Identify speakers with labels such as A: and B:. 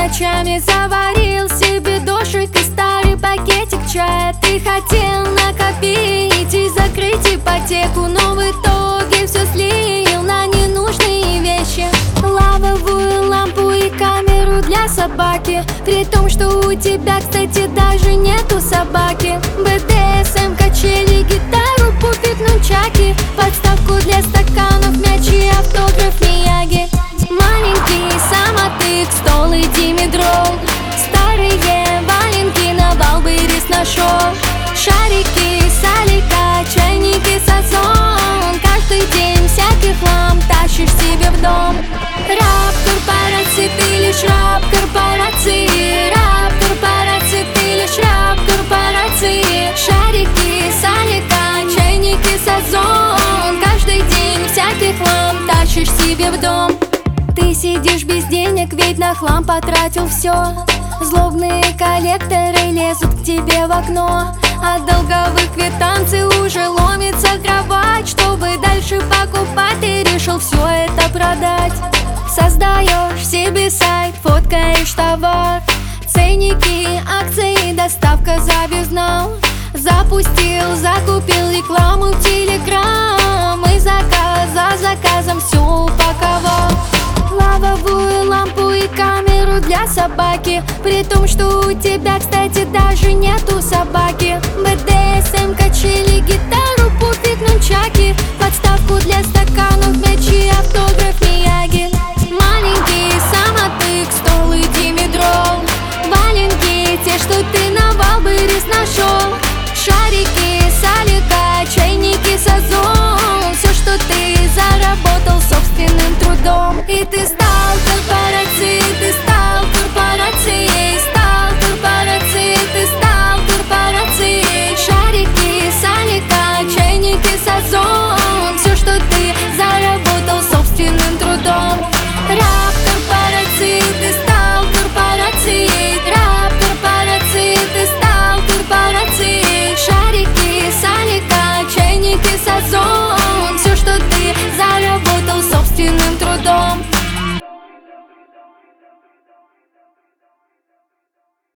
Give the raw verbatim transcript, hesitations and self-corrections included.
A: ночами заварил себе дошик и старый пакетик чая. Ты хотел накопить и закрыть ипотеку, но в итоге все слил на ненужные вещи. Лавовую лампу и камеру для собаки, при том, что у тебя, кстати, даже нету собаки. бэ дэ эс эм, качели, гитару, пуфик, нунчаки, подставку для стаканов, мяч и автограф Мияги. Маленький самотык, стол и димедрол, старые валенки на Валберис нашел. Шарики, салика, чайники, сазон, каждый день всякий хлам тащишь себе в дом. Раб корпорации, ты лишь раб корпорации. Раб корпорации, ты лишь раб корпорации. Шарики, салика, чайники, сазон, каждый день всякий хлам тащишь себе в дом. Ты сидишь без денег, ведь на хлам потратил все. Злобные коллекторы лезут к тебе в окно. От долговых квитанций уже ломится кровать. Чтобы дальше покупать, ты решил все это продать. Создаешь себе сайт, фоткаешь товар, ценники, акции, доставка за безнал. Запустил, закупил рекламу в Телеграм и заказ за заказом все упаковал. Лавовую лампу и камеру для собаки, при том, что у тебя, кстати, даже нету собаки. бэ дэ эс эм, качели, гитару, пуфик, нунчаки, подставку для стаканов, мяч и автограф Мияги. Маленький самотык, стол и димедрол, валенки, те, что ты на Валберис нашел. Шарики, салика, чайники, сазон, все, что ты заработал собственным трудом. И ты